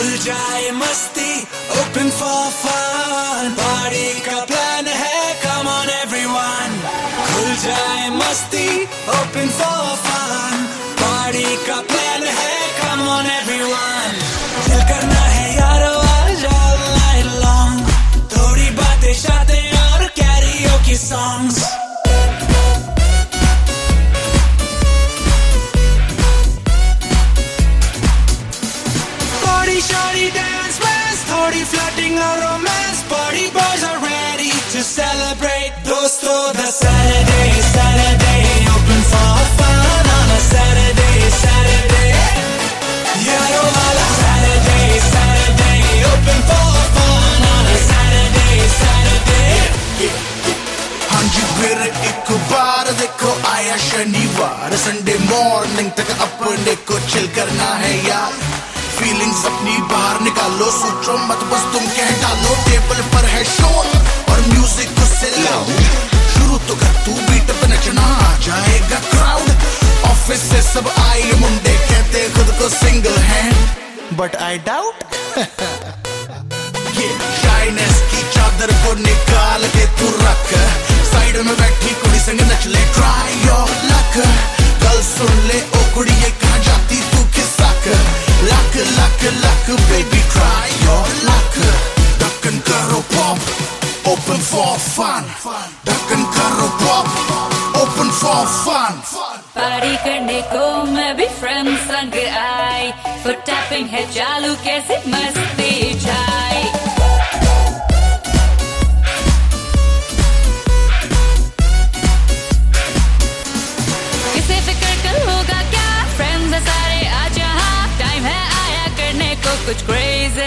खुल जाए मस्ती, open for fun, party का प्लान है, come on everyone. खुल जाए मस्ती, open for fun, party का प्लान है, come on everyone. दिल करना है यारो आज all night long, थोड़ी बातें शातें और karaoke songs. Shorty dance fast, thodi flirting or romance. Party boys are ready to celebrate. Dosto, the Saturday, open for fun on a Saturday. Yaro wala Saturday, open for fun on a Saturday. हाँ जी फिर एक बार देखो आया शनिवार, Sunday morning तक अपने को chill करना है यार. फीलिंग्स अपनी बाहर निकालो, सोचो मत बस तुम कह डालो. टेबल पर है शोर और म्यूजिक को से लाओ, शुरू तो कर तू बीट पे नचना, आ जाएगा क्राउड. ऑफिस से सब आए मुंडे, कहते खुद को single hand, but I doubt. ये शाइनेस की चादर को निकाल के तू रख, साइड में बैठी कुड़ी संग नच ले, ट्राई योर लक. कल सुन ले ओ कुड़ी ये कहाँ जाती तू खिसक, luck luck luck baby try your luck. Duckin' karo pop, open for fun. Duckin' karo pop, open for fun. Party करने को मैं भी फ्रेंड संग आई, फुट टैपिंग है चालू कैसे मस्ती छाई. किसे फिक्र कल होगा क्या, फ्रेंड्स है सारे आज यहाँ, टाइम है आया करने को कुछ क्रेज़ी.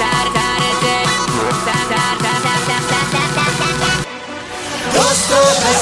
Dosto, the